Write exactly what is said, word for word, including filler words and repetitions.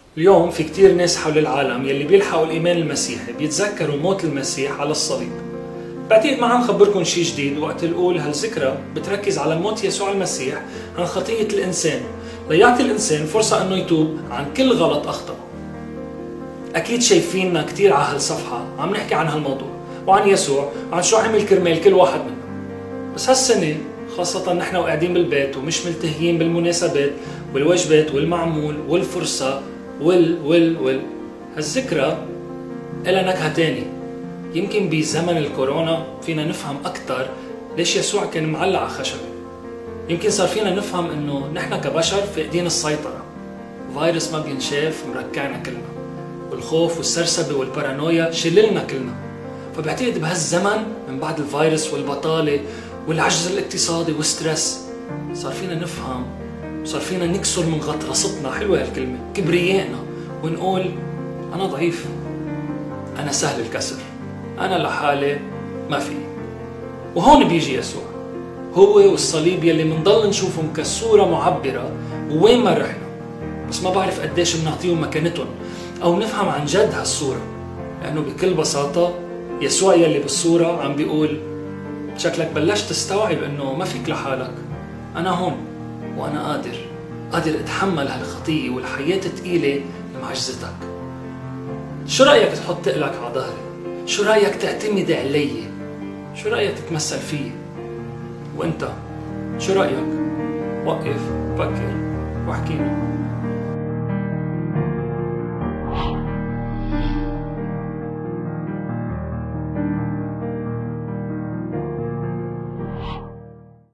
اليوم في كتير ناس حول العالم يلي بيلحقوا الإيمان المسيحي بيتذكروا موت المسيح على الصليب. بعتقد ما عم خبركم شي جديد وقت القول هالذكرى بتركز على موت يسوع المسيح عن خطية الإنسان ليعطي الإنسان فرصة أنه يتوب عن كل غلط أخطأ. أكيد شايفيننا كتير على هالصفحة عم نحكي عن هالموضوع وعن يسوع وعن شو عمل كرمال كل واحد منا. بس هالسنة خاصة نحن وقاعدين بالبيت ومش ملتهيين بالمناسبات والواجبات والمعمول والفرصة وال وال وال هالذكرى إلها نكهة تاني. يمكن بزمن الكورونا فينا نفهم أكتر ليش يسوع كان معلق على خشبة. يمكن صار فينا نفهم إنه نحن كبشر فاقدين السيطرة، فيروس ما بينشاف مركعنا كلنا، والخوف والسرسبة والبارانويا شللنا كلنا. فبعتقد بهالزمن من بعد الفيروس والبطالة والعجز الاقتصادي والستريس صار فينا نفهم، صار فينا نكسر من غطرستنا، حلوة هالكلمة، كبريائنا، ونقول أنا ضعيف، أنا سهل الكسر، أنا لحالي ما في. وهون بيجي يسوع، هو والصليب يلي منضل نشوفهم كصورة معبرة وين ما رحنا، بس ما بعرف قديش بنعطيهم مكانتهم أو نفهم عن جد هالصورة، لأنه بكل بساطة يسوع يلي بالصورة عم بيقول شكلك بلشت تستوعب إنه ما فيك لحالك، أنا هون وأنا قادر قادر أتحمل هالخطية والحياة الثقيلة لمعجزتك. شو رأيك تحط تقلك على ظهري؟ شو رأيك تعتمد علي؟ شو رأيك تتمثل فيه؟ وانت شو رأيك؟ وقف، فكر واحكينا.